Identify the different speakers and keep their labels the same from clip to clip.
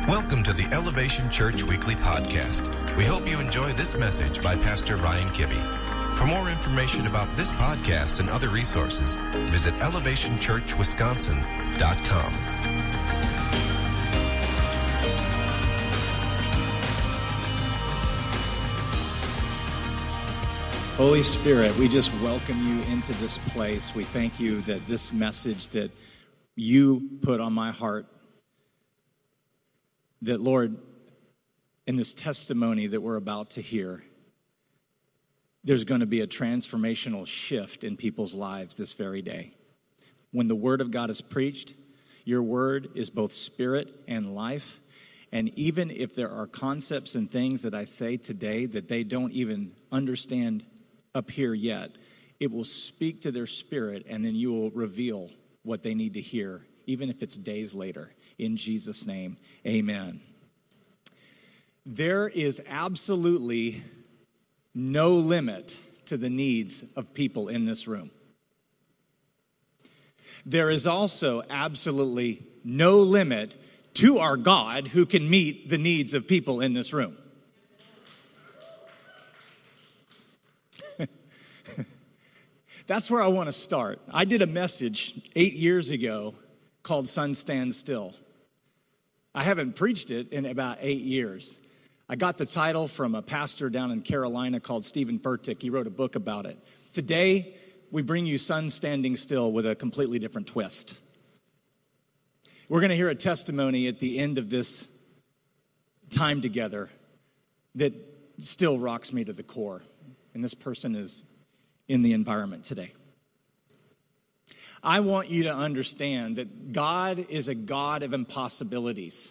Speaker 1: Welcome to the Elevation Church Weekly Podcast. We hope you enjoy this message by Pastor Ryan Kibbe. For more information about this podcast and other resources, visit elevationchurchwisconsin.com.
Speaker 2: Holy Spirit, we just welcome you into this place. We thank you that this message that you put on my heart, that, Lord, in this testimony that we're about to hear, there's going to be a transformational shift in people's lives this very day. When the Word of God is preached, your Word is both spirit and life. And even if there are concepts and things that I say today that they don't even understand up here yet, it will speak to their spirit, and then you will reveal what they need to hear, even if it's days later. In Jesus' name, amen. There is absolutely no limit to the needs of people in this room. There is also absolutely no limit to our God who can meet the needs of people in this room. That's where I want to start. I did a message 8 years ago called Sun Stand Still. I haven't preached it in about 8 years. I got the title from a pastor down in Carolina called Stephen Furtick. He wrote a book about it. Today, we bring you Sun Standing Still with a completely different twist. We're going to hear a testimony at the end of this time together that still rocks me to the core. And this person is in the environment today. I want you to understand that God is a God of impossibilities.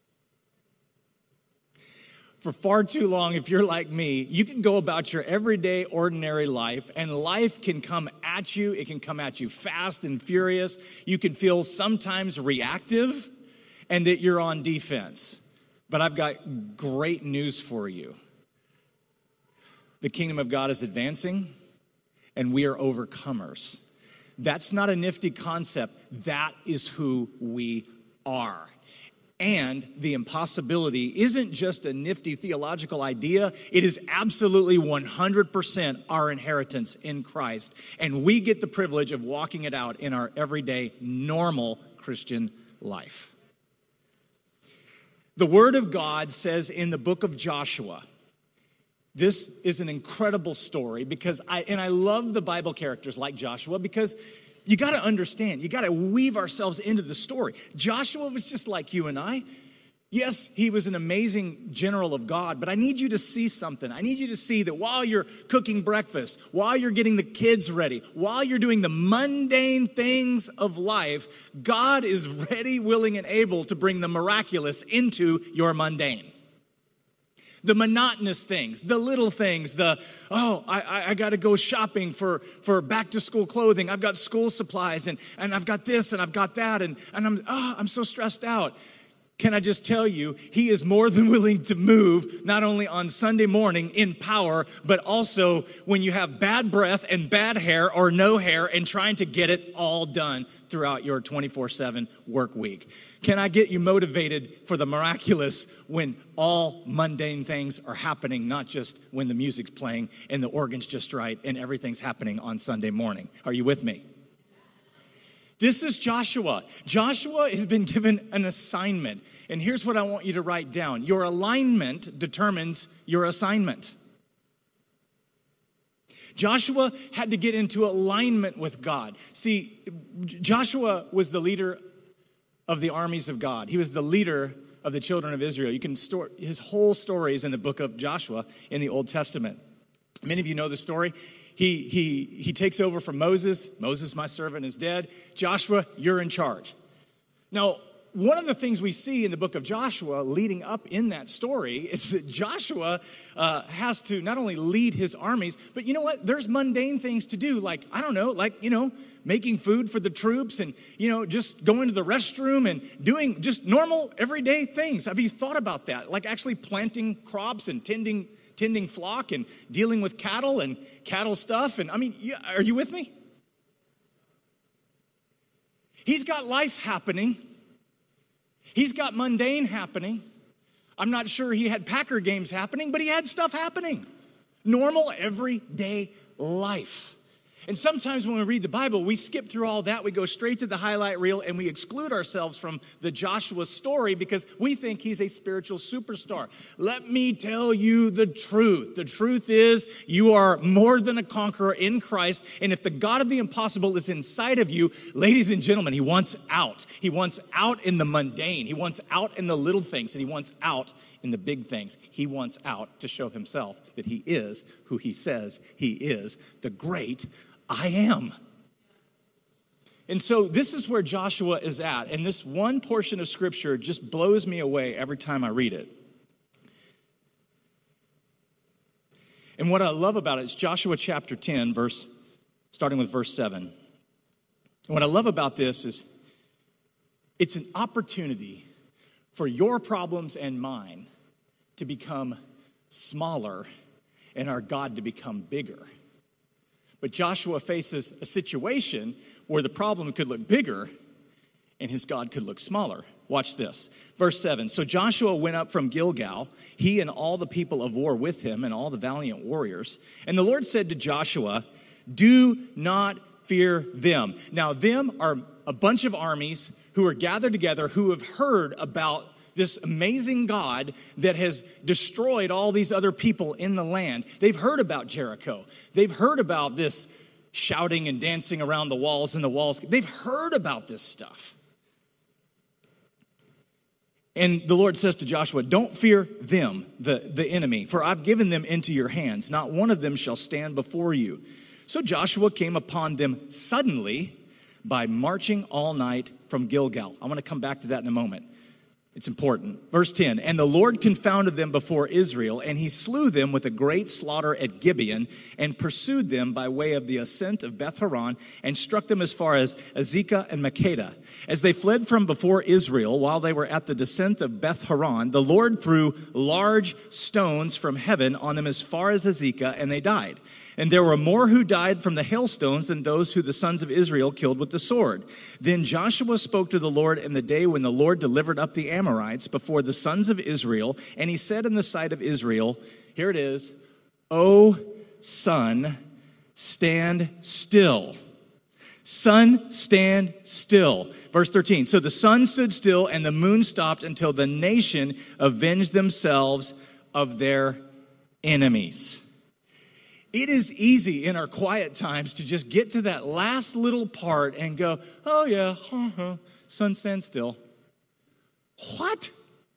Speaker 2: For far too long, if you're like me, you can go about your everyday, ordinary life, and life can come at you. It can come at you fast and furious. You can feel sometimes reactive and that you're on defense. But I've got great news for you. The kingdom of God is advancing, and we are overcomers. That's not a nifty concept. That is who we are. And the impossibility isn't just a nifty theological idea. It is absolutely 100% our inheritance in Christ. And we get the privilege of walking it out in our everyday, normal Christian life. The Word of God says in the book of Joshua, this is an incredible story because I love the Bible characters like Joshua because you got to understand, you got to weave ourselves into the story. Joshua was just like you and I. Yes, he was an amazing general of God, but I need you to see something. I need you to see that while you're cooking breakfast, while you're getting the kids ready, while you're doing the mundane things of life, God is ready, willing, and able to bring the miraculous into your mundane. The monotonous things, the little things, I got to go shopping for back-to-school clothing. I've got school supplies, and I've got this, and I've got that, and I'm so stressed out. Can I just tell you, he is more than willing to move, not only on Sunday morning in power, but also when you have bad breath and bad hair or no hair and trying to get it all done throughout your 24/7 work week. Can I get you motivated for the miraculous when all mundane things are happening, not just when the music's playing and the organ's just right and everything's happening on Sunday morning? Are you with me? This is Joshua. Joshua has been given an assignment. And here's what I want you to write down. Your alignment determines your assignment. Joshua had to get into alignment with God. See, Joshua was the leader of the armies of God. He was the leader of the children of Israel. You can store his whole story is in the book of Joshua in the Old Testament. Many of you know the story. He takes over from Moses. Moses, my servant, is dead. Joshua, you're in charge. Now, one of the things we see in the book of Joshua leading up in that story is that Joshua has to not only lead his armies, but you know what? There's mundane things to do, like, making food for the troops and, just going to the restroom and doing just normal everyday things. Have you thought about that? Like actually planting crops and tending flock and dealing with cattle and cattle stuff. And are you with me? He's got life happening. He's got mundane happening. I'm not sure he had Packer games happening, but he had stuff happening. Normal, everyday life. And sometimes when we read the Bible, we skip through all that. We go straight to the highlight reel and we exclude ourselves from the Joshua story because we think he's a spiritual superstar. Let me tell you the truth. The truth is you are more than a conqueror in Christ. And if the God of the impossible is inside of you, ladies and gentlemen, he wants out. He wants out in the mundane. He wants out in the little things. And he wants out in the big things. He wants out to show himself that he is who he says he is, the great I am. And so this is where Joshua is at. And this one portion of scripture just blows me away every time I read it. And what I love about it is Joshua chapter 10, starting with verse 7. And what I love about this is it's an opportunity for your problems and mine to become smaller and our God to become bigger. But Joshua faces a situation where the problem could look bigger and his God could look smaller. Watch this. Verse 7. So Joshua went up from Gilgal, he and all the people of war with him and all the valiant warriors. And the Lord said to Joshua, do not fear them. Now, them are a bunch of armies who are gathered together who have heard about this amazing God that has destroyed all these other people in the land. They've heard about Jericho. They've heard about this shouting and dancing around the walls and the walls. They've heard about this stuff. And the Lord says to Joshua, don't fear them, the enemy, for I've given them into your hands. Not one of them shall stand before you. So Joshua came upon them suddenly by marching all night from Gilgal. I want to come back to that in a moment. It's important. Verse 10, and the Lord confounded them before Israel, and he slew them with a great slaughter at Gibeon, and pursued them by way of the ascent of Beth Horon, and struck them as far as Azekah and Makkedah. As they fled from before Israel, while they were at the descent of Beth Horon, the Lord threw large stones from heaven on them as far as Azekah, and they died. And there were more who died from the hailstones than those who the sons of Israel killed with the sword. Then Joshua spoke to the Lord in the day when the Lord delivered up the Amorites before the sons of Israel. And he said in the sight of Israel, here it is, O sun, stand still. Sun, stand still. Verse 13, so the sun stood still and the moon stopped until the nation avenged themselves of their enemies. It is easy in our quiet times to just get to that last little part and go, oh yeah, sun stands still. What?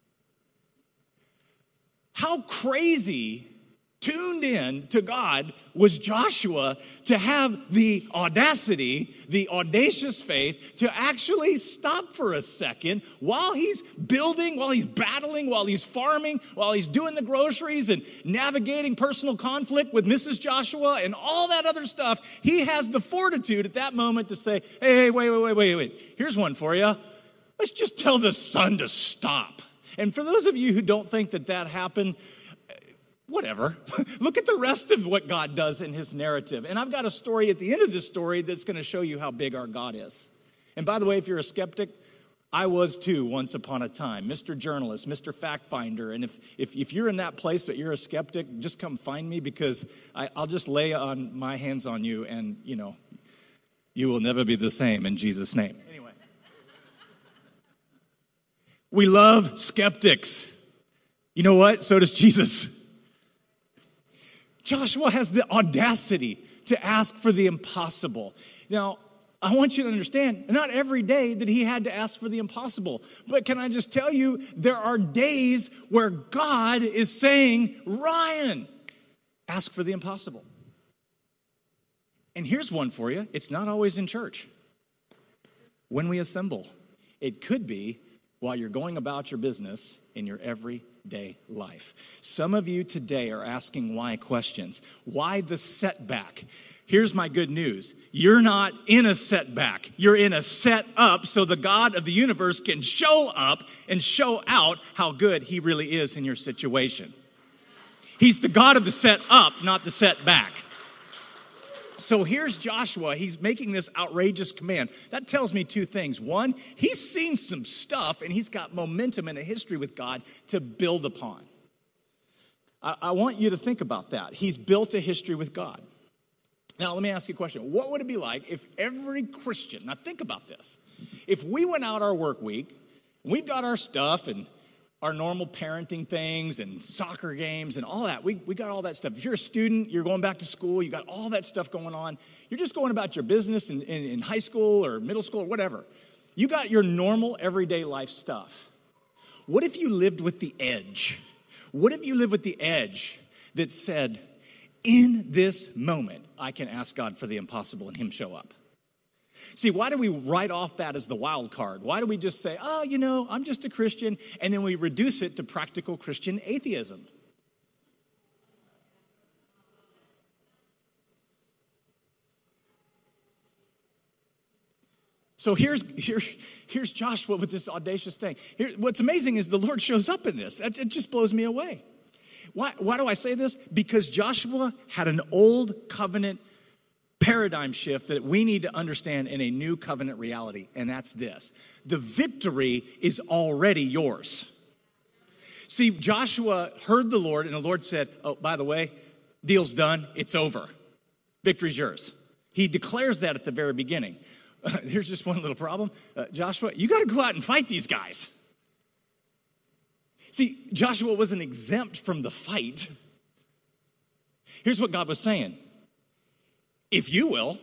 Speaker 2: How crazy tuned in to God was Joshua to have the audacity, the audacious faith to actually stop for a second while he's building, while he's battling, while he's farming, while he's doing the groceries and navigating personal conflict with Mrs. Joshua and all that other stuff. He has the fortitude at that moment to say, hey, wait. Here's one for you. Let's just tell the sun to stop. And for those of you who don't think that happened, whatever. Look at the rest of what God does in his narrative. And I've got a story at the end of this story that's going to show you how big our God is. And by the way, if you're a skeptic, I was too once upon a time. Mr. Journalist, Mr. Fact Finder. And if you're in that place that you're a skeptic, just come find me because I'll just lay on my hands on you and, you will never be the same in Jesus' name. Anyway. We love skeptics. You know what? So does Jesus. Joshua has the audacity to ask for the impossible. Now, I want you to understand, not every day that he had to ask for the impossible. But can I just tell you, there are days where God is saying, Ryan, ask for the impossible. And here's one for you. It's not always in church. When we assemble, it could be while you're going about your business in your everyday life. Some of you today are asking why questions. Why the setback? Here's my good news. You're not in a setback. You're in a set up so the God of the universe can show up and show out how good he really is in your situation. He's the God of the set up, not the setback. So here's Joshua. He's making this outrageous command. That tells me two things. One, he's seen some stuff and he's got momentum and a history with God to build upon. I want you to think about that. He's built a history with God. Now, let me ask you a question. What would it be like if every Christian, now think about this, if we went out our work week, we've got our stuff and our normal parenting things and soccer games and all that. We got all that stuff. If you're a student, you're going back to school, you got all that stuff going on. You're just going about your business in high school or middle school or whatever. You got your normal everyday life stuff. What if you lived with the edge? What if you lived with the edge that said, in this moment, I can ask God for the impossible and him show up? See, why do we write off that as the wild card? Why do we just say, oh, I'm just a Christian, and then we reduce it to practical Christian atheism? So here's Joshua with this audacious thing. What's amazing is the Lord shows up in this. It just blows me away. Why do I say this? Because Joshua had an old covenant paradigm shift that we need to understand in a new covenant reality, and that's this. The victory is already yours. See, Joshua heard the Lord, and the Lord said, oh, by the way, deal's done, it's over. Victory's yours. He declares that at the very beginning. Here's just one little problem. Joshua, you got to go out and fight these guys. See, Joshua wasn't exempt from the fight. Here's what God was saying. If you will,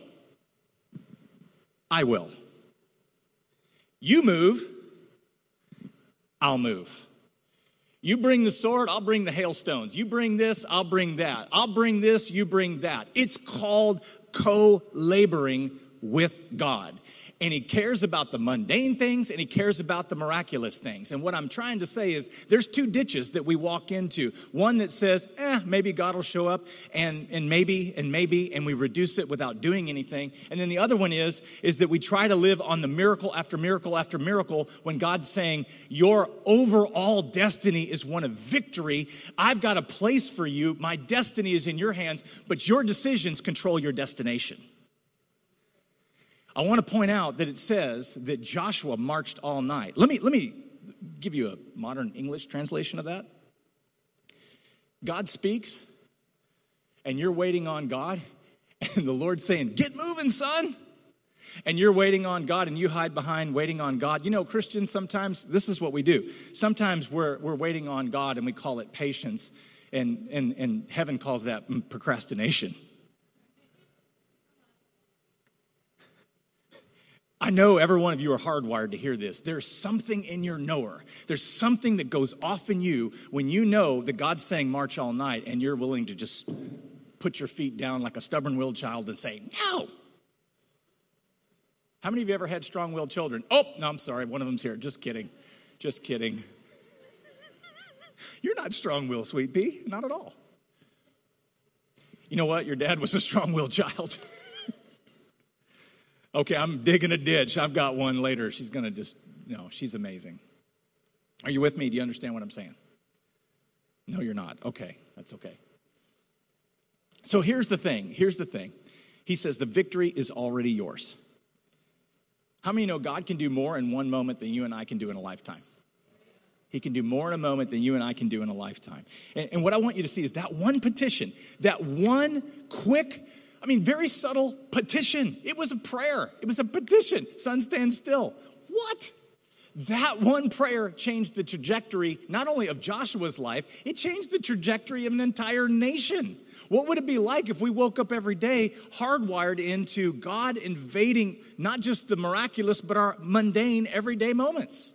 Speaker 2: I will. You move, I'll move. You bring the sword, I'll bring the hailstones. You bring this, I'll bring that. I'll bring this, you bring that. It's called co-laboring with God. And he cares about the mundane things and he cares about the miraculous things. And what I'm trying to say is there's two ditches that we walk into. One that says, maybe God will show up and maybe, and we reduce it without doing anything. And then the other one is that we try to live on the miracle after miracle after miracle when God's saying your overall destiny is one of victory. I've got a place for you. My destiny is in your hands, but your decisions control your destination. I want to point out that it says that Joshua marched all night. Let me give you a modern English translation of that. God speaks, and you're waiting on God, and the Lord's saying, get moving, son. And you're waiting on God, and you hide behind waiting on God. Christians, sometimes this is what we do. Sometimes we're waiting on God, and we call it patience, and heaven calls that procrastination. I know every one of you are hardwired to hear this. There's something in your knower. There's something that goes off in you when you know that God's saying march all night and you're willing to just put your feet down like a stubborn-willed child and say, no. How many of you ever had strong-willed children? Oh, no, I'm sorry. One of them's here. Just kidding. Just kidding. You're not strong-willed, sweet pea. Not at all. You know what? Your dad was a strong-willed child. Okay, I'm digging a ditch. I've got one later. She's going to she's amazing. Are you with me? Do you understand what I'm saying? No, you're not. Okay, that's okay. So here's the thing. He says the victory is already yours. How many know God can do more in one moment than you and I can do in a lifetime? He can do more in a moment than you and I can do in a lifetime. And what I want you to see is that one petition, that one quick, very subtle petition. It was a prayer. It was a petition. Sun, stand still. What? That one prayer changed the trajectory, not only of Joshua's life, it changed the trajectory of an entire nation. What would it be like if we woke up every day hardwired into God invading not just the miraculous, but our mundane, everyday moments?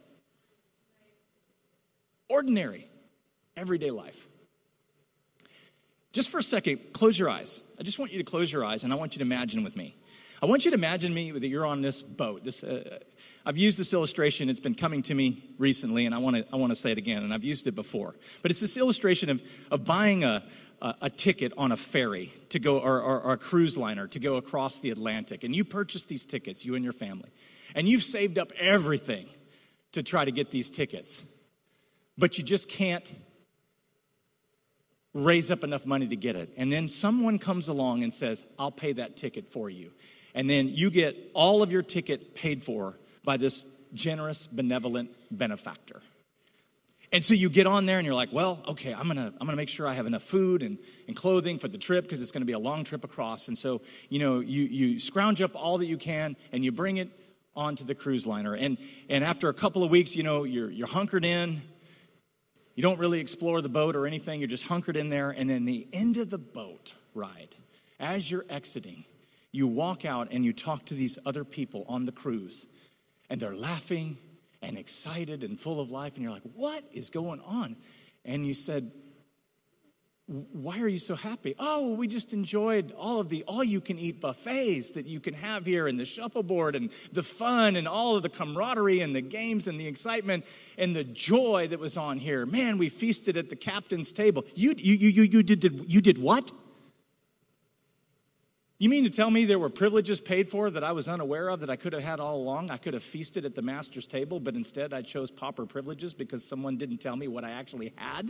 Speaker 2: Ordinary, everyday life. Just for a second, close your eyes. I just want you to close your eyes, and I want you to imagine with me. I want you to imagine that you're on this boat. I've used this illustration. It's been coming to me recently, and I want to say it again, and I've used it before. But it's this illustration of buying a ticket on a ferry to go, or a cruise liner to go across the Atlantic. And you purchase these tickets, you and your family. And you've saved up everything to try to get these tickets. But you just can't raise up enough money to get it. And then someone comes along and says, I'll pay that ticket for you. And then you get all of your ticket paid for by this generous, benevolent benefactor. And so you get on there and you're like, well, okay, I'm gonna make sure I have enough food and clothing for the trip because it's gonna be a long trip across. And so, you scrounge up all that you can and you bring it onto the cruise liner. And after a couple of weeks, you're hunkered in. You don't really explore the boat or anything. You're just hunkered in there. And then the end of the boat ride, as you're exiting, you walk out and you talk to these other people on the cruise. And they're laughing and excited and full of life. And you're like, what is going on? And you said, why are you so happy? Oh, we just enjoyed all of the all-you-can-eat buffets that you can have here, and the shuffleboard and the fun and all of the camaraderie and the games and the excitement and the joy that was on here. Man, we feasted at the captain's table. You did what? You mean to tell me there were privileges paid for that I was unaware of that I could have had all along? I could have feasted at the master's table, but instead I chose pauper privileges because someone didn't tell me what I actually had?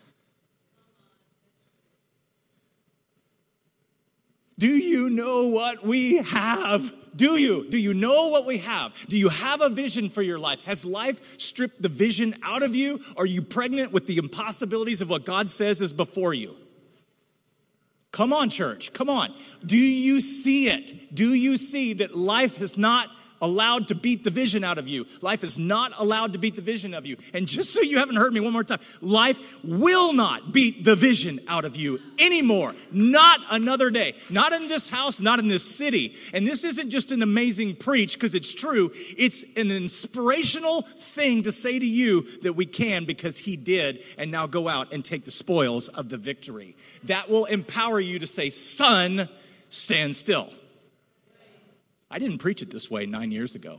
Speaker 2: Do you know what we have? Do you? Do you know what we have? Do you have a vision for your life? Has life stripped the vision out of you? Are you pregnant with the impossibilities of what God says is before you? Come on, church. Come on. Do you see it? Do you see that life has not allowed to beat the vision out of you? Life is not allowed to beat the vision of you. And just so you haven't heard me one more time, life will not beat the vision out of you anymore. Not another day. Not in this house, not in this city. And this isn't just an amazing preach because it's true. It's an inspirational thing to say to you that we can because he did, and now go out and take the spoils of the victory. That will empower you to say, son, stand still. I didn't preach it this way 9 years ago.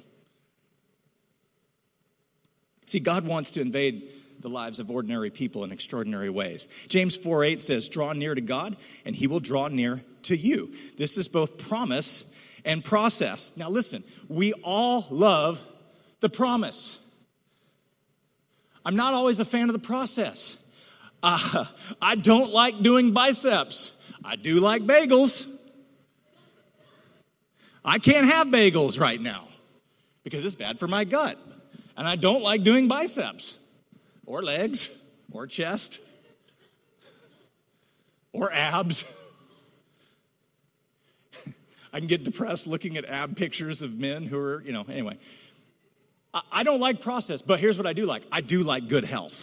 Speaker 2: See, God wants to invade the lives of ordinary people in extraordinary ways. James 4:8 says, draw near to God, and he will draw near to you. This is both promise and process. Now listen, we all love the promise. I'm not always a fan of the process. I don't like doing biceps. I do like bagels. I can't have bagels right now because it's bad for my gut. And I don't like doing biceps or legs or chest or abs. I can get depressed looking at ab pictures of men who are, anyway. I don't like process, but here's what I do like. I do like good health.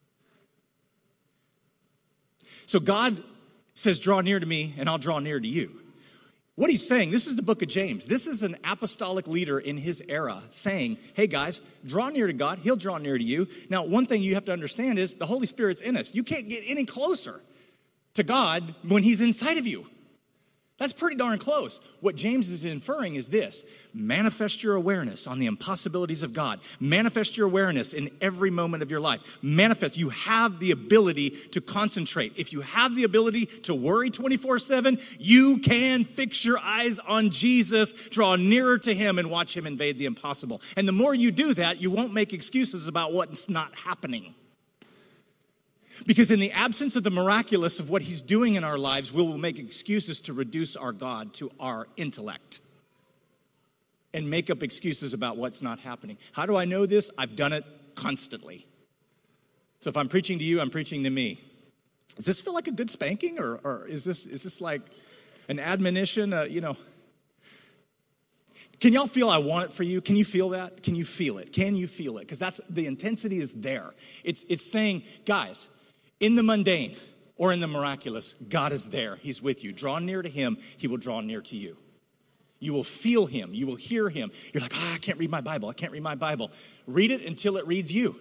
Speaker 2: So God says, draw near to me and I'll draw near to you. What he's saying, this is the book of James. This is an apostolic leader in his era saying, hey guys, draw near to God. He'll draw near to you. Now, one thing you have to understand is the Holy Spirit's in us. You can't get any closer to God when he's inside of you. That's pretty darn close. What James is inferring is this: manifest your awareness on the impossibilities of God. Manifest your awareness in every moment of your life. Manifest. You have the ability to concentrate. If you have the ability to worry 24/7, you can fix your eyes on Jesus, draw nearer to him, and watch him invade the impossible. And the more you do that, you won't make excuses about what's not happening. Because in the absence of the miraculous of what he's doing in our lives, we will make excuses to reduce our God to our intellect and make up excuses about what's not happening. How do I know this? I've done it constantly. So if I'm preaching to you, I'm preaching to me. Does this feel like a good spanking, or is this like an admonition? Can y'all feel I want it for you? Can you feel that? Can you feel it? Can you feel it? Because that's the intensity is there. It's saying, guys, in the mundane or in the miraculous, God is there. He's with you. Draw near to him. He will draw near to you. You will feel him. You will hear him. You're like, I can't read my Bible. I can't read my Bible. Read it until it reads you.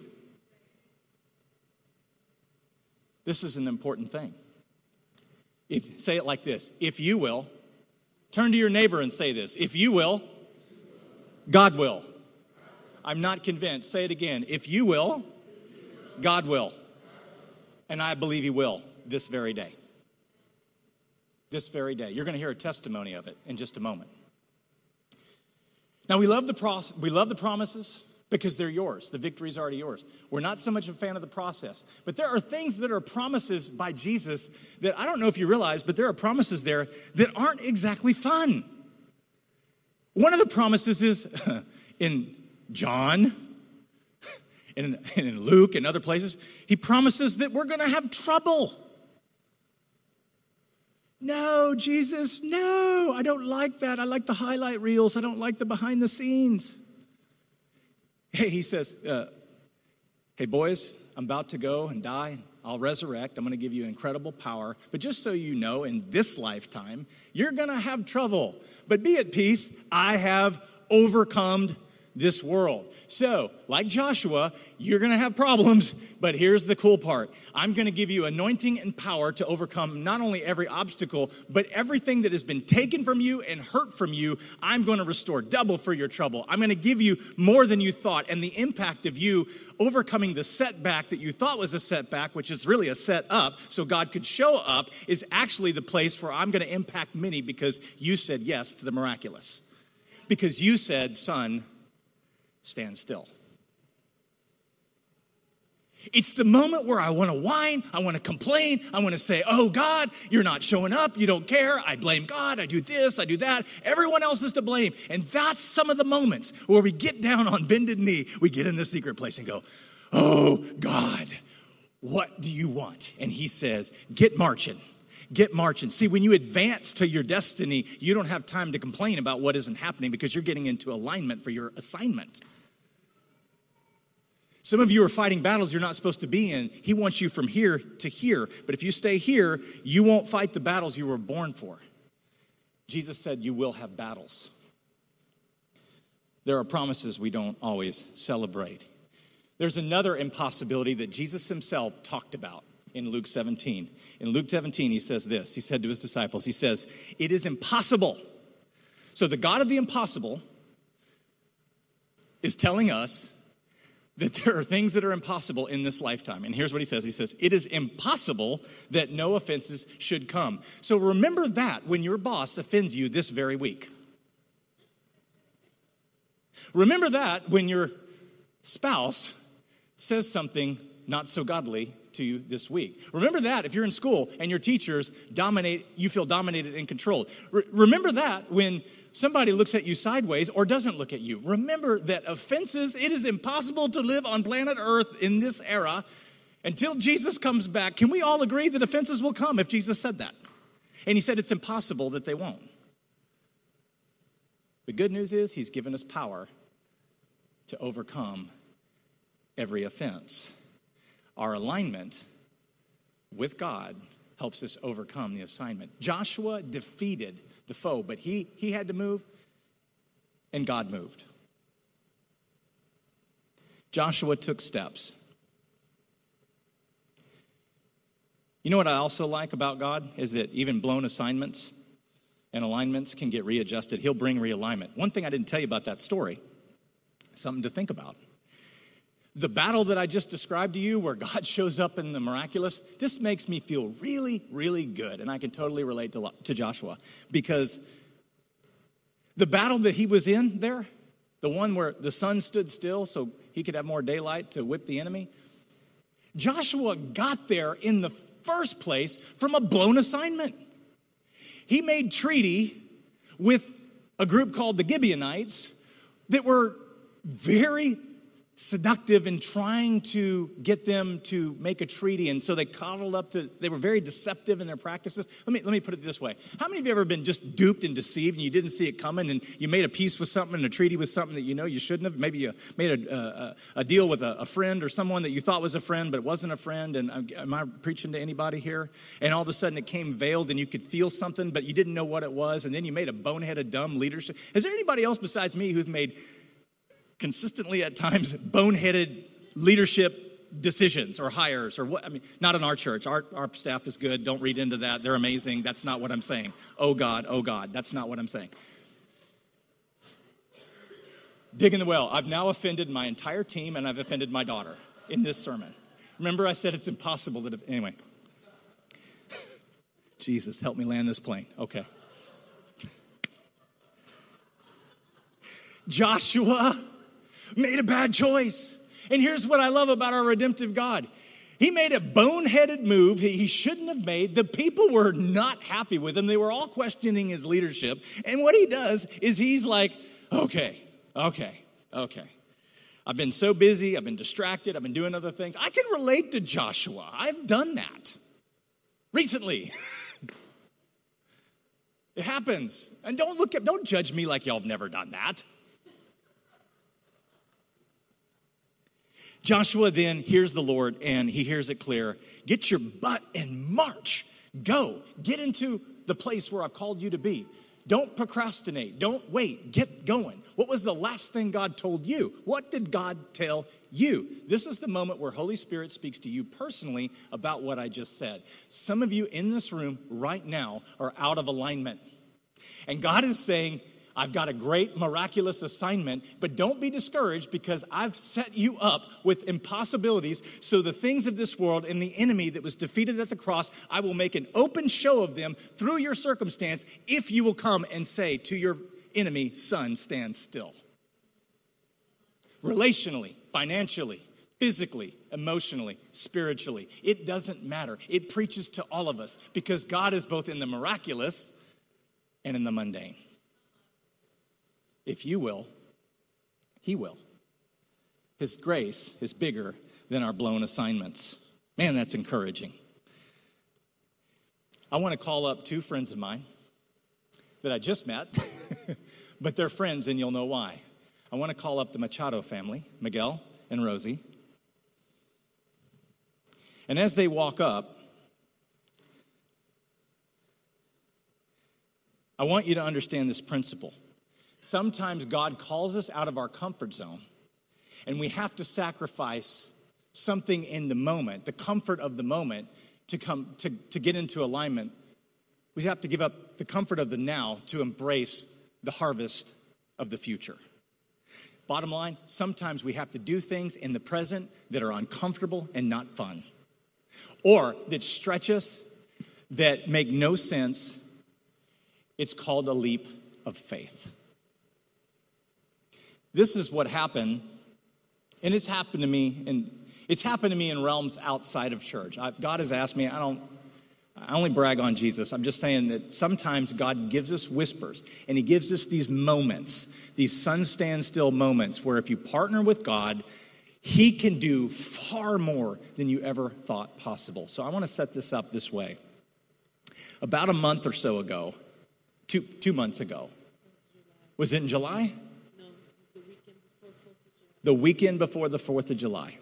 Speaker 2: This is an important thing. Say it like this. If you will, turn to your neighbor and say this. If you will, God will. I'm not convinced. Say it again. If you will, God will. And I believe he will this very day. This very day. You're going to hear a testimony of it in just a moment. Now, we love the promises. because they're yours. The victory's already yours. We're not so much a fan of the process. But there are things that are promises by Jesus that I don't know if you realize, but there are promises there that aren't exactly fun. One of the promises is in John, and in Luke and other places, he promises that we're going to have trouble. No, Jesus, no, I don't like that. I like the highlight reels. I don't like the behind the scenes. Hey, he says, hey, boys, I'm about to go and die. I'll resurrect. I'm going to give you incredible power. But just so you know, in this lifetime, you're going to have trouble. But be at peace. I have overcome this world. So, like Joshua, you're going to have problems, but here's the cool part. I'm going to give you anointing and power to overcome not only every obstacle, but everything that has been taken from you and hurt from you, I'm going to restore double for your trouble. I'm going to give you more than you thought, and the impact of you overcoming the setback that you thought was a setback, which is really a set up, so God could show up, is actually the place where I'm going to impact many because you said yes to the miraculous. Because you said, son, stand still. It's the moment where I want to whine, I want to complain, I want to say, oh God, you're not showing up, you don't care, I blame God, I do this, I do that, everyone else is to blame. And that's some of the moments where we get down on bended knee, we get in the secret place and go, oh God, what do you want? And he says, get marching. Get marching. See, when you advance to your destiny, you don't have time to complain about what isn't happening because you're getting into alignment for your assignment. Some of you are fighting battles you're not supposed to be in. He wants you from here to here. But if you stay here, you won't fight the battles you were born for. Jesus said you will have battles. There are promises we don't always celebrate. There's another impossibility that Jesus himself talked about in Luke 17. In Luke 17, he says this. He said to his disciples, he says, it is impossible. So the God of the impossible is telling us that there are things that are impossible in this lifetime. And here's what he says. He says, it is impossible that no offenses should come. So remember that when your boss offends you this very week. Remember that when your spouse says something not so godly to you this week. Remember that if you're in school and your teachers dominate, you feel dominated and controlled. Remember that when somebody looks at you sideways or doesn't look at you. Remember that offenses, it is impossible to live on planet Earth in this era until Jesus comes back. Can we all agree that offenses will come if Jesus said that? And he said it's impossible that they won't. The good news is he's given us power to overcome every offense. Our alignment with God helps us overcome the assignment. Joshua defeated the foe, but he had to move, and God moved. Joshua took steps. You know what I also like about God is that even blown assignments and alignments can get readjusted. He'll bring realignment. One thing I didn't tell you about that story, something to think about. The battle that I just described to you where God shows up in the miraculous, this makes me feel really, really good. And I can totally relate to Joshua because the battle that he was in there, the one where the sun stood still so he could have more daylight to whip the enemy, Joshua got there in the first place from a blown assignment. He made treaty with a group called the Gibeonites that were very seductive in trying to get them to make a treaty, and so they coddled up to, they were very deceptive in their practices. Let me put it this way. How many of you have ever been just duped and deceived and you didn't see it coming and you made a peace with something and a treaty with something that you know you shouldn't have? Maybe you made a deal with a friend or someone that you thought was a friend but it wasn't a friend, and am I preaching to anybody here? And all of a sudden it came veiled and you could feel something but you didn't know what it was, and then you made a boneheaded dumb leadership. Is there anybody else besides me who's made consistently at times boneheaded leadership decisions or hires or what? I mean, not in our church. Our staff is good. Don't read into that. They're amazing. That's not what I'm saying. Oh God, that's not what I'm saying. Digging the well. I've now offended my entire team and I've offended my daughter in this sermon. Remember I said it's impossible that, anyway. Jesus, help me land this plane. Okay. Joshua made a bad choice. And here's what I love about our redemptive God. He made a boneheaded move he shouldn't have made. The people were not happy with him. They were all questioning his leadership. And what he does is he's like, okay. I've been so busy. I've been distracted. I've been doing other things. I can relate to Joshua. I've done that recently. It happens. And don't judge me like y'all have never done that. Joshua then hears the Lord, and he hears it clear. Get your butt and march. Go. Get into the place where I've called you to be. Don't procrastinate. Don't wait. Get going. What was the last thing God told you? What did God tell you? This is the moment where Holy Spirit speaks to you personally about what I just said. Some of you in this room right now are out of alignment. And God is saying, I've got a great miraculous assignment, but don't be discouraged because I've set you up with impossibilities. So the things of this world and the enemy that was defeated at the cross, I will make an open show of them through your circumstance if you will come and say to your enemy, son, stand still. Relationally, financially, physically, emotionally, spiritually, it doesn't matter. It preaches to all of us because God is both in the miraculous and in the mundane. If you will, he will. His grace is bigger than our blown assignments. Man, that's encouraging. I want to call up two friends of mine that I just met, but they're friends and you'll know why. I want to call up the Machado family, Miguel and Rosie. And as they walk up, I want you to understand this principle. Sometimes God calls us out of our comfort zone, and we have to sacrifice something in the moment, the comfort of the moment, to get into alignment. We have to give up the comfort of the now to embrace the harvest of the future. Bottom line, sometimes we have to do things in the present that are uncomfortable and not fun, or that stretch us, that make no sense. It's called a leap of faith. This is what happened, and it's happened to me, and it's happened to me in realms outside of church. God has asked me, I only brag on Jesus. I'm just saying that sometimes God gives us whispers, and he gives us these moments, these sun stand still moments where if you partner with God, he can do far more than you ever thought possible. So I want to set this up this way. About a month or so ago, two months ago, was it in July? The weekend before the 4th of July.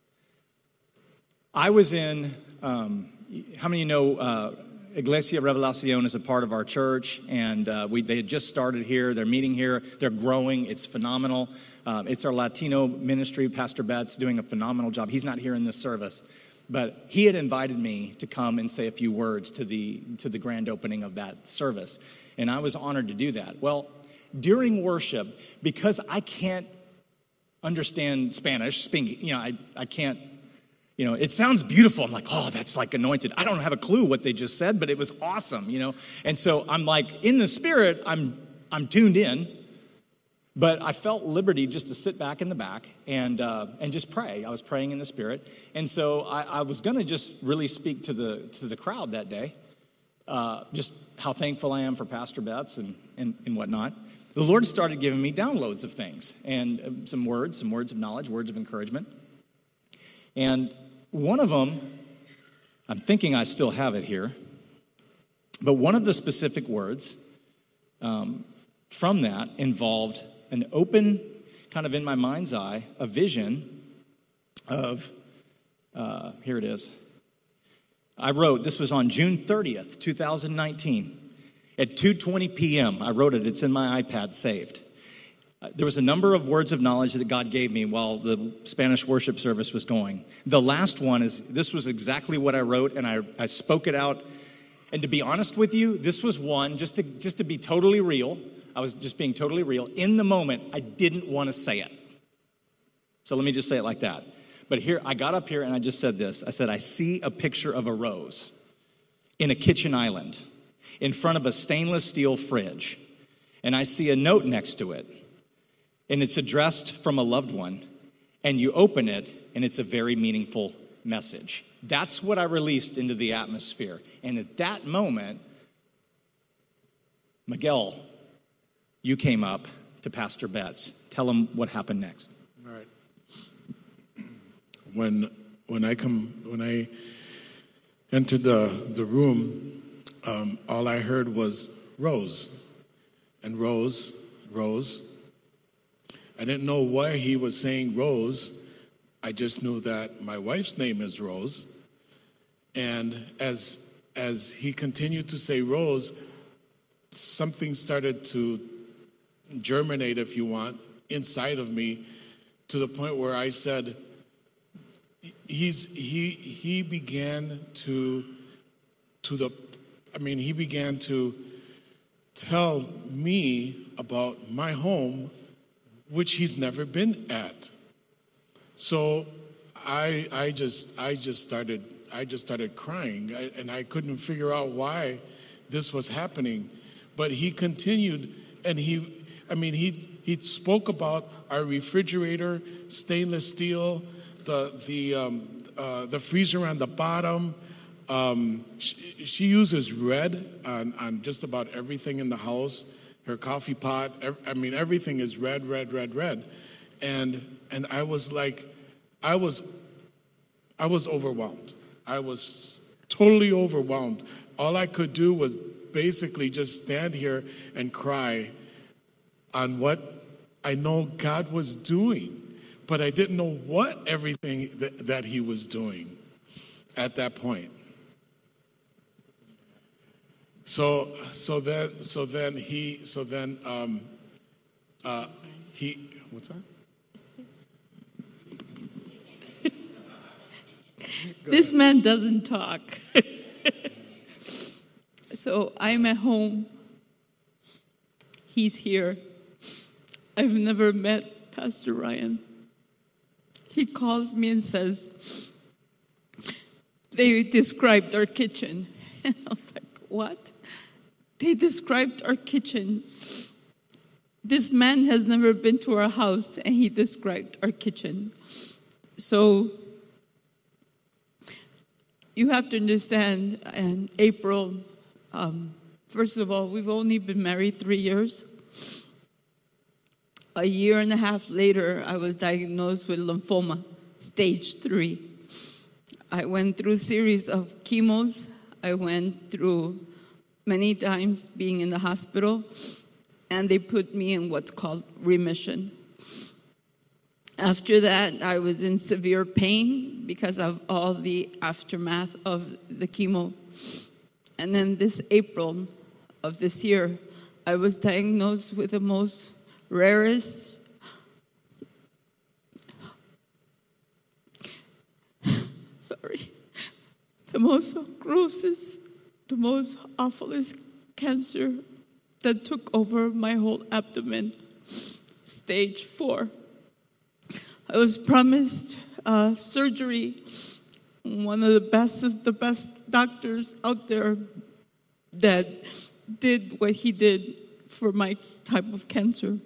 Speaker 2: I was in, how many of you know Iglesia Revelación is a part of our church, and they had just started here. They're meeting here. They're growing. It's phenomenal. It's our Latino ministry. Pastor Betts doing a phenomenal job. He's not here in this service, but he had invited me to come and say a few words to the grand opening of that service, and I was honored to do that. Well, during worship, because I can't understand Spanish, I can't, it sounds beautiful. I'm like, oh, that's like anointed. I don't have a clue what they just said, but it was awesome, And so I'm like, in the spirit, I'm tuned in, but I felt liberty just to sit back in the back and just pray. I was praying in the spirit. And so I was going to just really speak to the crowd that day, just how thankful I am for Pastor Betts and whatnot. The Lord started giving me downloads of things and some words of knowledge, words of encouragement. And one of them, I'm thinking I still have it here, but one of the specific words from that involved an open, kind of in my mind's eye, a vision of, here it is. I wrote, this was on June 30th, 2019. At 2:20 p.m., I wrote it. It's in my iPad saved. There was a number of words of knowledge that God gave me while the Spanish worship service was going. The last one this was exactly what I wrote, and I spoke it out. And to be honest with you, this was one, just to be totally real, I was just being totally real. In the moment, I didn't want to say it. So let me just say it like that. But here, I got up here and I just said this. I said, I see a picture of a rose in a kitchen island in front of a stainless steel fridge. And I see a note next to it. and it's addressed from a loved one, and you open it, and it's a very meaningful message. That's what I released into the atmosphere. And at that moment, Miguel, you came up to Pastor Betts. Tell him what happened next.
Speaker 3: All right. When I entered the room, all I heard was Rose, and Rose, Rose. I didn't know why he was saying Rose. I just knew that my wife's name is Rose. And as he continued to say Rose, something started to germinate, if you want, inside of me, to the point where I said, he began to tell me about my home, which he's never been at. So I just started crying, and I couldn't figure out why this was happening. But he continued, and he spoke about our refrigerator, stainless steel, the freezer on the bottom. She uses red on just about everything in the house. Her coffee pot, everything is red, red, red, red. And I was like, I was overwhelmed. I was totally overwhelmed. All I could do was basically just stand here and cry on what I know God was doing, but I didn't know what everything that he was doing at that point. So then what's that?
Speaker 4: This man doesn't talk. So I'm at home. He's here. I've never met Pastor Ryan. He calls me and says, they described our kitchen. And I was like, what? They described our kitchen. This man has never been to our house, and he described our kitchen. So you have to understand, in April, first of all, we've only been married 3 years. A year and a half later, I was diagnosed with lymphoma, stage 3. I went through a series of chemos. I went through many times being in the hospital, and they put me in what's called remission. After that, I was in severe pain because of all the aftermath of the chemo. And then this April of this year, I was diagnosed with the most rarest, the most grossest, the most awfulest cancer that took over my whole abdomen, stage 4. I was promised surgery. One of the best doctors out there that did what he did for my type of cancer.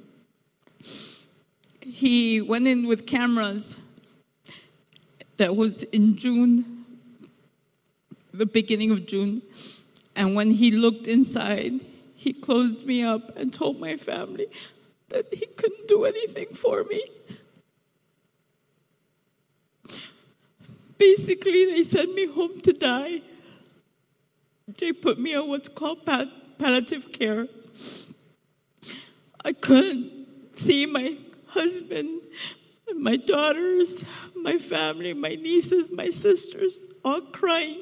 Speaker 4: He went in with cameras. That was in June, the beginning of June. And when he looked inside, he closed me up and told my family that he couldn't do anything for me. Basically, they sent me home to die. They put me on what's called palliative care. I couldn't see my husband, my daughters, my family, my nieces, my sisters, all crying.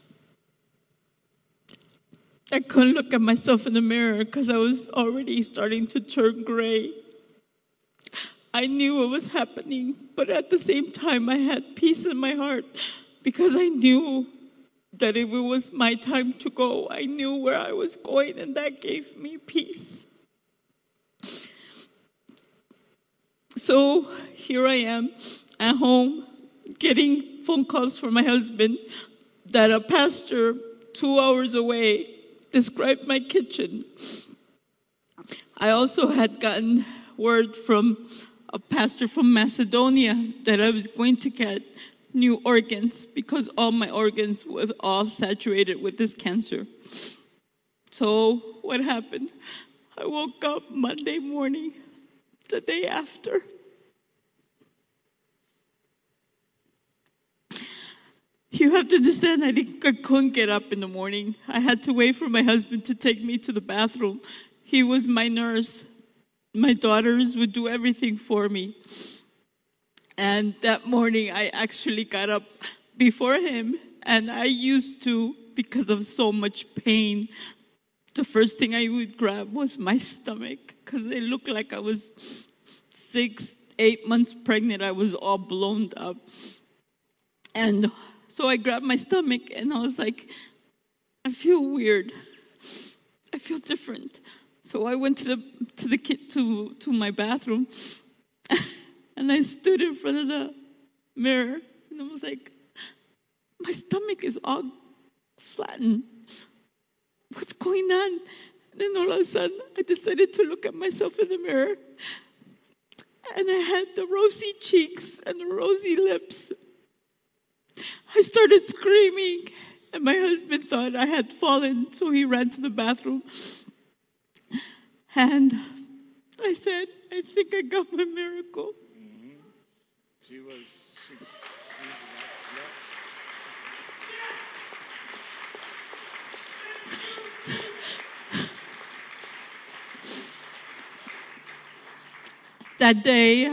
Speaker 4: I couldn't look at myself in the mirror because I was already starting to turn gray. I knew what was happening, but at the same time, I had peace in my heart because I knew that if it was my time to go, I knew where I was going, and that gave me peace. So here I am at home getting phone calls from my husband that a pastor 2 hours away described my kitchen. I also had gotten word from a pastor from Macedonia that I was going to get new organs because all my organs were all saturated with this cancer. So what happened? I woke up Monday morning, the day after. You have to understand, I couldn't get up in the morning. I had to wait for my husband to take me to the bathroom. He was my nurse. My daughters would do everything for me. And that morning, I actually got up before him. And I used to, because of so much pain, the first thing I would grab was my stomach. Because it looked like I was 6-8 months pregnant. I was all blown up. And so I grabbed my stomach and I was like, I feel weird. I feel different. So I went to my bathroom and I stood in front of the mirror and I was like, my stomach is all flattened. What's going on? And then all of a sudden I decided to look at myself in the mirror and I had the rosy cheeks and the rosy lips. I started screaming, and my husband thought I had fallen, so he ran to the bathroom. And I said, I think I got my miracle.
Speaker 3: Mm-hmm. She was.
Speaker 4: That day,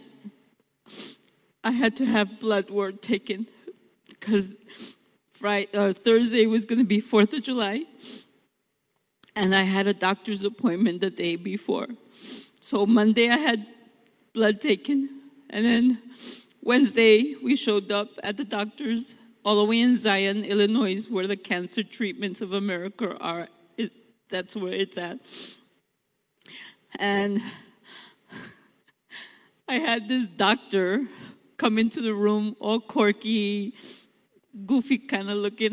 Speaker 4: I had to have blood work taken because Thursday was going to be 4th of July, and I had a doctor's appointment the day before. So Monday I had blood taken, and then Wednesday we showed up at the doctor's all the way in Zion, Illinois, where the Cancer Treatments of America are. That's where it's at. And I had this doctor come into the room, all quirky, goofy kind of looking.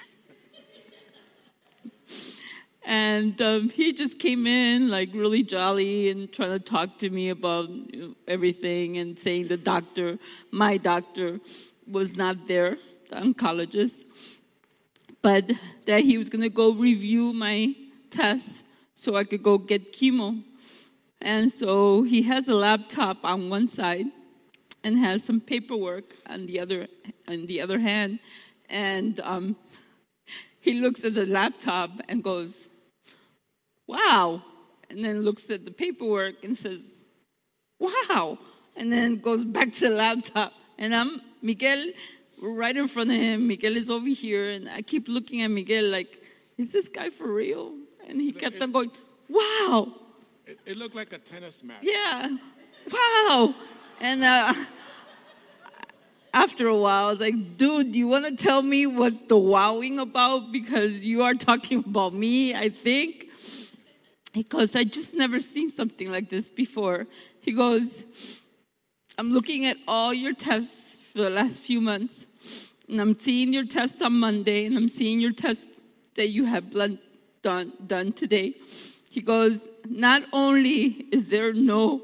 Speaker 4: And he just came in like really jolly and trying to talk to me about everything and saying my doctor was not there, the oncologist, but that he was going to go review my tests so I could go get chemo. And so he has a laptop on one side and has some paperwork on the other hand. And he looks at the laptop and goes, wow. And then looks at the paperwork and says, wow. And then goes back to the laptop. And Miguel, we're right in front of him. Miguel is over here. And I keep looking at Miguel like, is this guy for real? And he kept on going, wow.
Speaker 3: It looked like a tennis match.
Speaker 4: Yeah. Wow. And after a while, I was like, dude, do you want to tell me what the wowing about? Because you are talking about me, I think. Because I just never seen something like this before. He goes, I'm looking at all your tests for the last few months. And I'm seeing your test on Monday. And I'm seeing your test that you have blood done today. He goes, not only is there no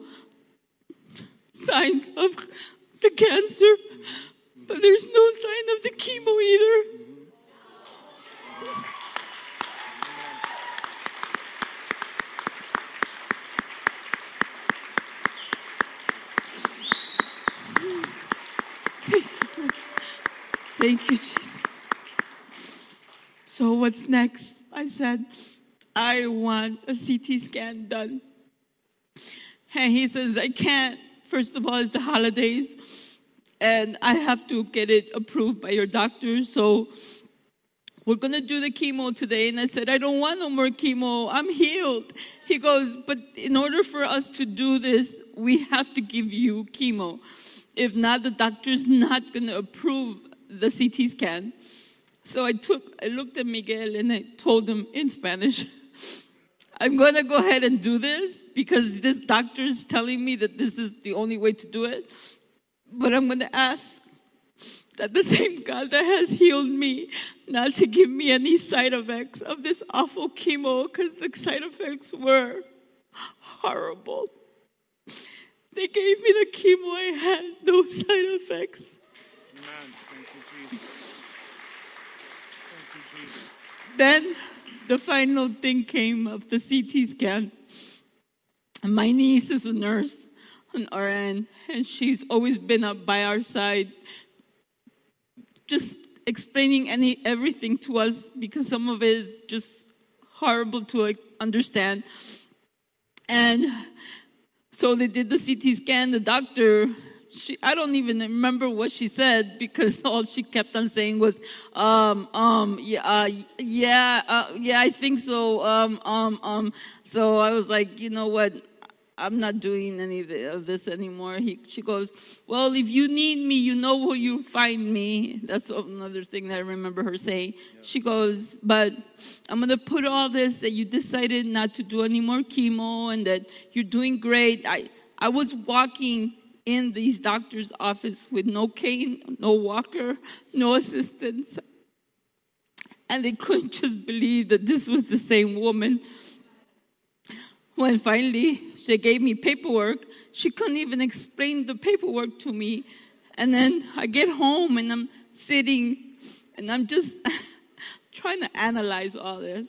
Speaker 4: signs of the cancer, but there's no sign of the chemo either. Thank you, Jesus. So what's next? I said, I want a CT scan done. And he says, I can't. First of all, it's the holidays, and I have to get it approved by your doctor. So we're going to do the chemo today. And I said, I don't want no more chemo. I'm healed. He goes, but in order for us to do this, we have to give you chemo. If not, the doctor's not going to approve the CT scan. So I looked at Miguel and I told him in Spanish, I'm going to go ahead and do this because this doctor is telling me that this is the only way to do it. But I'm going to ask that the same God that has healed me not to give me any side effects of this awful chemo, because the side effects were horrible. They gave me the chemo. I had no side effects.
Speaker 3: Amen. Thank you, Jesus. Thank you, Jesus.
Speaker 4: Then the final thing came of the CT scan. And my niece is a nurse, an RN, and she's always been up by our side, just explaining everything to us, because some of it is just horrible to understand. And so they did the CT scan. The doctor, I don't even remember what she said, because all she kept on saying was, yeah, I think so. So I was like, you know what? I'm not doing any of this anymore. She goes, well, if you need me, you know where you find me. That's another thing that I remember her saying. Yep. She goes, but I'm going to put all this that you decided not to do any more chemo and that you're doing great. I was walking in these doctor's office with no cane, no walker, no assistance. And they couldn't just believe that this was the same woman. When finally she gave me paperwork, she couldn't even explain the paperwork to me. And then I get home and I'm sitting and I'm just trying to analyze all this.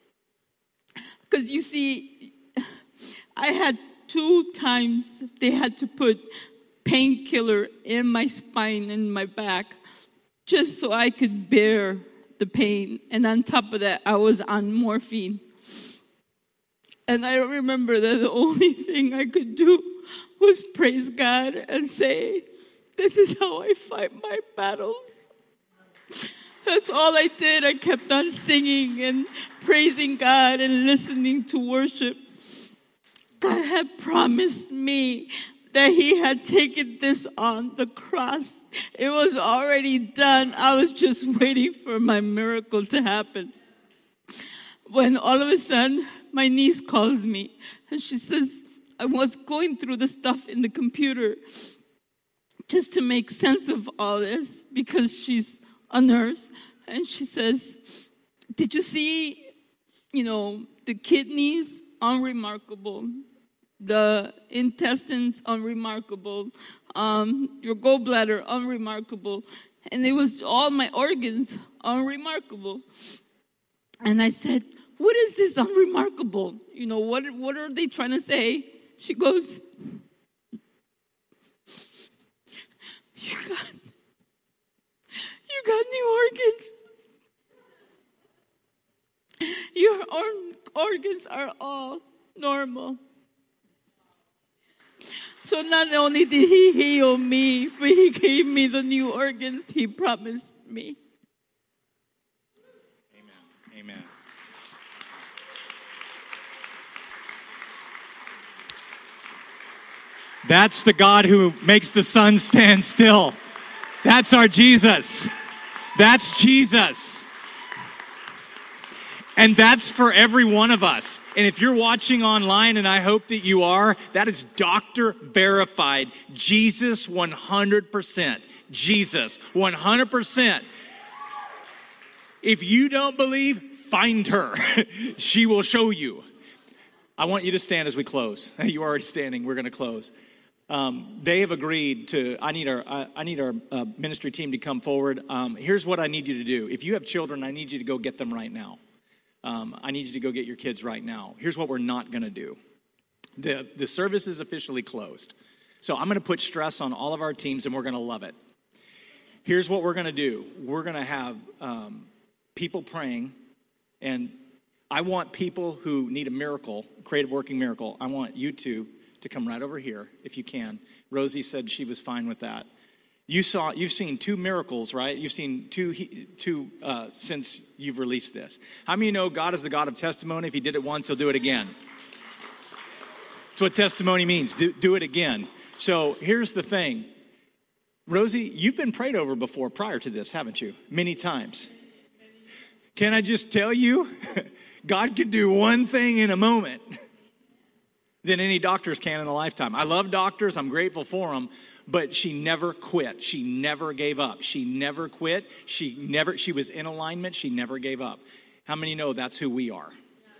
Speaker 4: Because you see, I had 2 times they had to put painkiller in my spine and my back just so I could bear the pain. And on top of that, I was on morphine. And I remember that the only thing I could do was praise God and say, this is how I fight my battles. That's all I did. I kept on singing and praising God and listening to worship. God had promised me that He had taken this on the cross. It was already done. I was just waiting for my miracle to happen. When all of a sudden, my niece calls me and she says, I was going through the stuff in the computer just to make sense of all this, because she's a nurse. And she says, did you see, the kidneys? Unremarkable. The intestines? Unremarkable. Your gallbladder? Unremarkable. And it was all my organs? Unremarkable. And I said, what is this unremarkable? What are they trying to say? She goes, you got new organs. Your organs are all normal. So not only did He heal me, but He gave me the new organs He promised me.
Speaker 2: Amen. That's the God who makes the sun stand still. That's our Jesus. That's Jesus. And that's for every one of us. And if you're watching online, and I hope that you are, that is doctor verified. Jesus 100%. Jesus 100%. If you don't believe, find her. She will show you. I want you to stand as we close. You are already standing. We're going to close. They have agreed to, I need our ministry team to come forward. Here's what I need you to do. If you have children, I need you to go get them right now. I need you to go get your kids right now. Here's what we're not going to do. The service is officially closed. So I'm going to put stress on all of our teams, and we're going to love it. Here's what we're going to do. We're going to have people praying, and I want people who need a miracle, creative working miracle. I want you two to come right over here if you can. Rosie said she was fine with that. You've seen 2 miracles, right? You've seen two since you've released this. How many of you know God is the God of testimony? If He did it once, He'll do it again. That's what testimony means. Do it again. So here's the thing. Rosie, you've been prayed over before prior to this, haven't you? Many times. Can I just tell you, God can do one thing in a moment than any doctors can in a lifetime. I love doctors. I'm grateful for them. But she never quit. She never gave up. She never quit. She was in alignment. She never gave up. How many know that's who we are?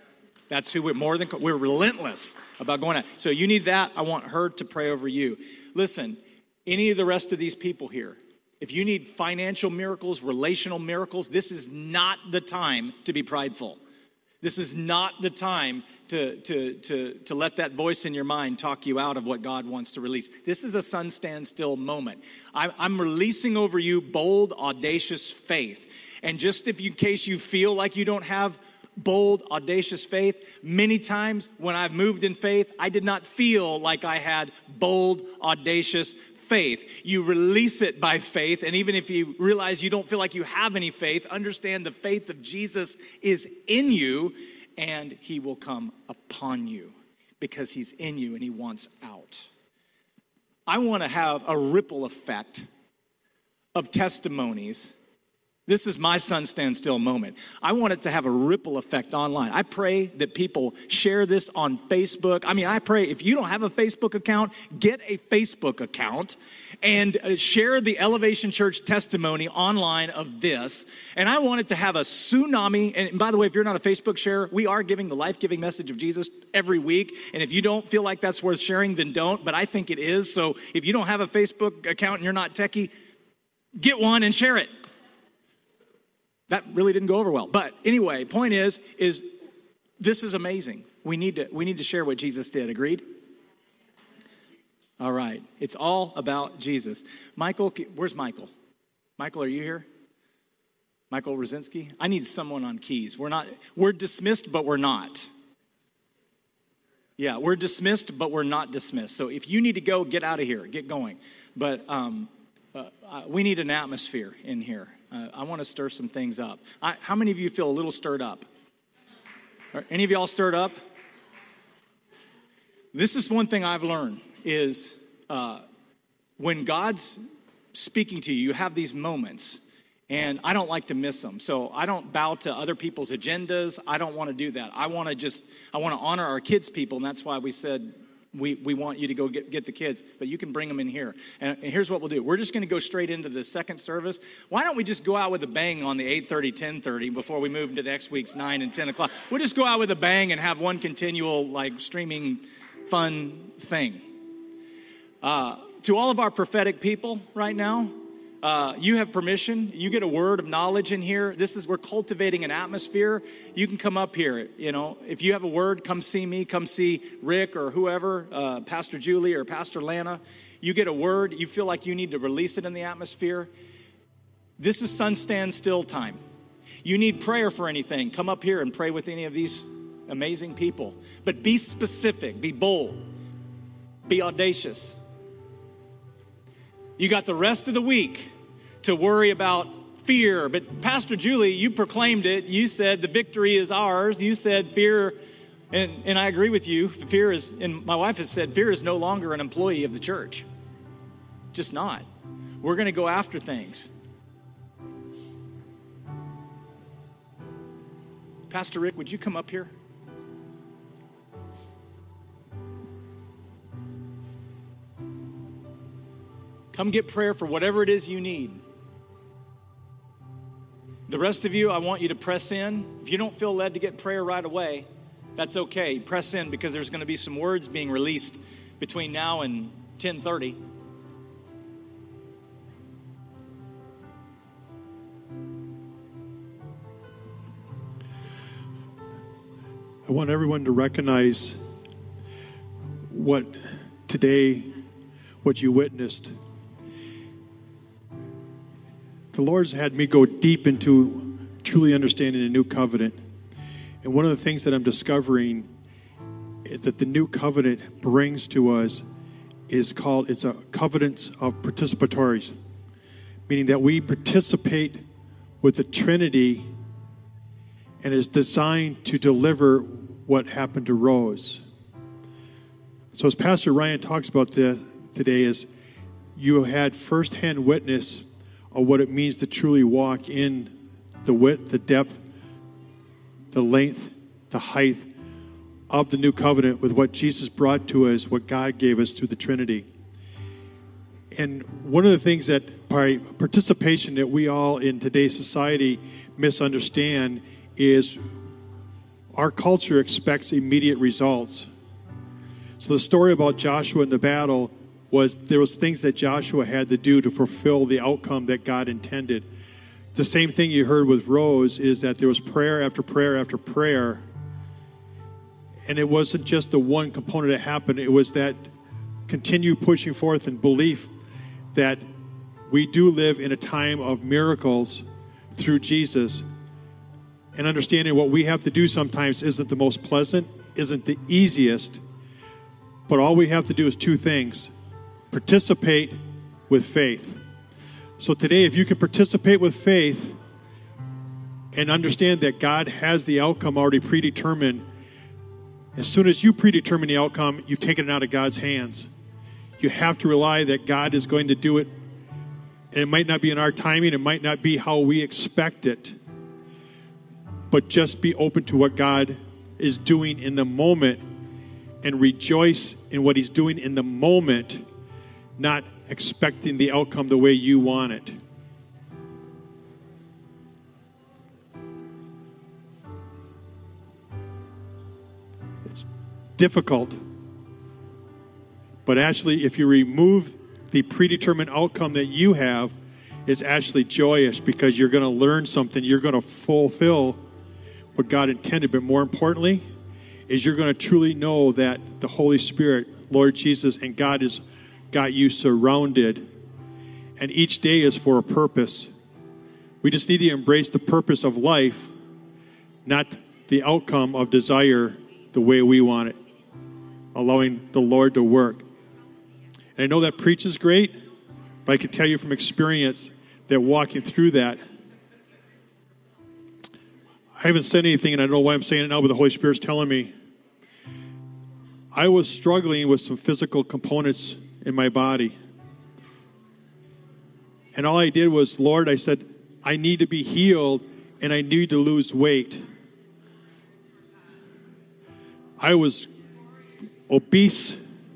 Speaker 2: That's who we're relentless about going out. So you need that. I want her to pray over you. Listen, any of the rest of these people here, if you need financial miracles, relational miracles, this is not the time to be prideful. This is not the time to let that voice in your mind talk you out of what God wants to release. This is a sun stand still moment. I'm releasing over you bold, audacious faith. And just in case you feel like you don't have bold, audacious faith, many times when I've moved in faith, I did not feel like I had bold, audacious faith. You release it by faith, and even if you realize you don't feel like you have any faith, understand the faith of Jesus is in you, and he will come upon you because he's in you and he wants out. I want to have a ripple effect of testimonies. This is my sun stand still moment. I want it to have a ripple effect online. I pray that people share this on Facebook. I pray if you don't have a Facebook account, get a Facebook account and share the Elevation Church testimony online of this. And I want it to have a tsunami. And by the way, if you're not a Facebook sharer, we are giving the life-giving message of Jesus every week. And if you don't feel like that's worth sharing, then don't. But I think it is. So if you don't have a Facebook account and you're not techie, get one and share it. That really didn't go over well. But anyway, point is this is amazing. We need to share what Jesus did. Agreed? All right. It's all about Jesus. Michael, where's Michael? Michael, are you here? Michael Rosinski? I need someone on keys. We're dismissed, but we're not. Yeah, we're dismissed, but we're not dismissed. So if you need to go, get out of here. Get going. But we need an atmosphere in here. I want to stir some things up. How many of you feel a little stirred up? Are any of y'all stirred up? This is one thing I've learned is when God's speaking to you, you have these moments, and I don't like to miss them. So I don't bow to other people's agendas. I don't want to do that. I want to honor our kids' people, and that's why we said we want you to go get the kids, but you can bring them in here. And here's what we'll do. We're just going to go straight into the second service. Why don't we just go out with a bang on the 8:30, 10:30 before we move into next week's 9 and 10 o'clock? We'll just go out with a bang and have one continual streaming fun thing. To all of our prophetic people right now, you have permission. You get a word of knowledge in here. We're cultivating an atmosphere. You can come up here. If you have a word, come see me. Come see Rick or whoever, Pastor Julie or Pastor Lana. You get a word. You feel like you need to release it in the atmosphere. This is sun stand still time. You need prayer for anything. Come up here and pray with any of these amazing people. But be specific. Be bold. Be audacious. You got the rest of the week to worry about fear. But Pastor Julie, you proclaimed it. You said the victory is ours. You said fear, and I agree with you. Fear is, and my wife has said, fear is no longer an employee of the church. Just not. We're going to go after things. Pastor Rick, would you come up here? Come get prayer for whatever it is you need. The rest of you, I want you to press in. If you don't feel led to get prayer right away, that's okay. Press in because there's going to be some words being released between now and 10:30.
Speaker 5: I want everyone to recognize what you witnessed. The Lord's had me go deep into truly understanding the new covenant. And one of the things that I'm discovering is that the new covenant brings to us it's a covenant of participatories, meaning that we participate with the Trinity and is designed to deliver what happened to Rose. So as Pastor Ryan talks about this today, is you had firsthand witness of what it means to truly walk in the width, the depth, the length, the height of the new covenant with what Jesus brought to us, what God gave us through the Trinity. And one of the things that by participation that we all in today's society misunderstand is Our culture expects immediate results. So the story about Joshua in the battle was there was things that Joshua had to do to fulfill the outcome that God intended. The same thing you heard with Rose is that there was prayer after prayer after prayer. And it wasn't just the one component that happened. It was that continued pushing forth and belief that we do live in a time of miracles through Jesus. And understanding what we have to do sometimes isn't the most pleasant, isn't the easiest. But all we have to do is two things. Participate with faith. So today, if you can participate with faith and understand that God has the outcome already predetermined, as soon as you predetermine the outcome, you've taken it out of God's hands. You have to rely that God is going to do it. And it might not be in our timing. It might not be how we expect it. But just be open to what God is doing in the moment and rejoice in what he's doing in the moment, not expecting the outcome the way you want it. It's difficult. But actually, if you remove the predetermined outcome that you have, it's actually joyous because you're going to learn something. You're going to fulfill what God intended. But more importantly, is you're going to truly know that the Holy Spirit, Lord Jesus, and God has got you surrounded. And each day is for a purpose. We just need to embrace the purpose of life, not the outcome of desire the way we want it. Allowing the Lord to work. And I know that preach is great, but I can tell you from experience that walking through that, I haven't said anything, and I don't know why I'm saying it now, but the Holy Spirit's telling me. I was struggling with some physical components in my body. And all I did was, Lord, I said, I need to be healed, and I need to lose weight. I was obese.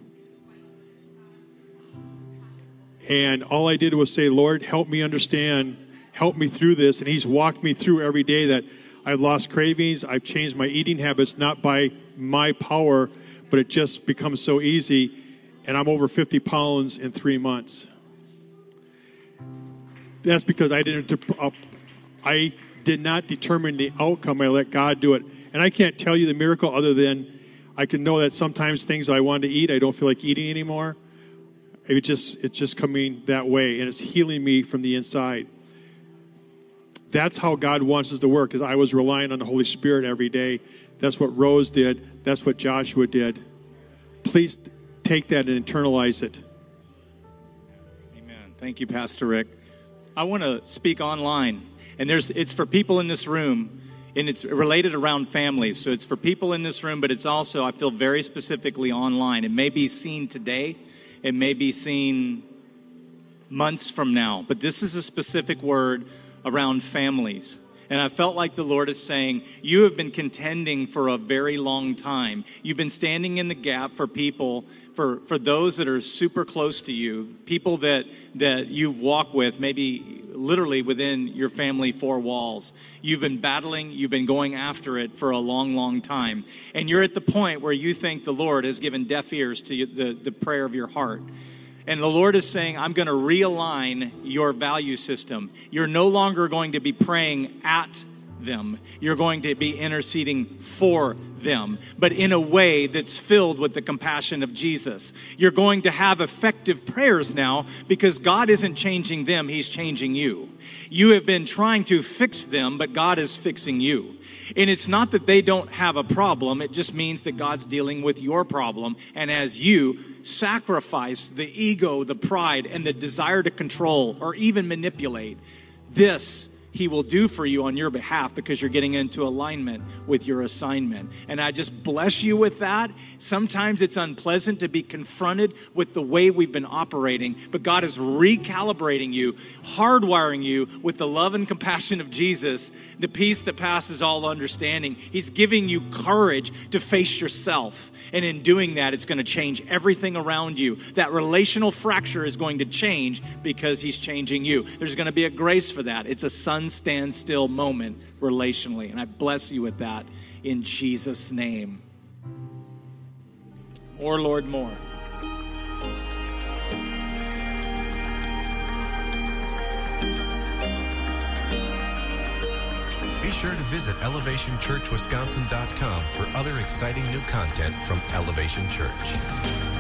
Speaker 5: And all I did was say, Lord, help me understand, help me through this. And he's walked me through every day that I've lost cravings. I've changed my eating habits, not by my power, but it just becomes so easy. And I'm over 50 pounds in 3 months. That's because I did not determine the outcome. I let God do it. And I can't tell you the miracle other than I can know that sometimes things I wanted to eat, I don't feel like eating anymore. It's just coming that way, and it's healing me from the inside. That's how God wants us to work, because I was relying on the Holy Spirit every day. That's what Rose did. That's what Joshua did. Please take that and internalize it.
Speaker 2: Amen. Thank you, Pastor Rick. I want to speak online, and it's for people in this room, and it's related around families. So it's for people in this room, but it's also, I feel, very specifically online. It may be seen today. It may be seen months from now, but this is a specific word around families. And I felt like the Lord is saying, you have been contending for a very long time. You've been standing in the gap for people, for those that are super close to you, people that you've walked with, maybe literally within your family four walls. You've been battling, you've been going after it for a long, long time. And you're at the point where you think the Lord has given deaf ears to the prayer of your heart. And the Lord is saying, I'm going to realign your value system. You're no longer going to be praying at them. You're going to be interceding for them, but in a way that's filled with the compassion of Jesus. You're going to have effective prayers now because God isn't changing them, He's changing you. You have been trying to fix them, but God is fixing you. And it's not that they don't have a problem. It just means that God's dealing with your problem. And as you sacrifice the ego, the pride, and the desire to control or even manipulate, this He will do for you on your behalf because you're getting into alignment with your assignment. And I just bless you with that. Sometimes it's unpleasant to be confronted with the way we've been operating, but God is recalibrating you, hardwiring you with the love and compassion of Jesus, the peace that passes all understanding. He's giving you courage to face yourself. And in doing that, it's going to change everything around you. That relational fracture is going to change because He's changing you. There's going to be a grace for that. It's a sun stand still moment relationally. And I bless you with that in Jesus' name. More, Lord, more.
Speaker 1: Be sure to visit ElevationChurchWisconsin.com for other exciting new content from Elevation Church.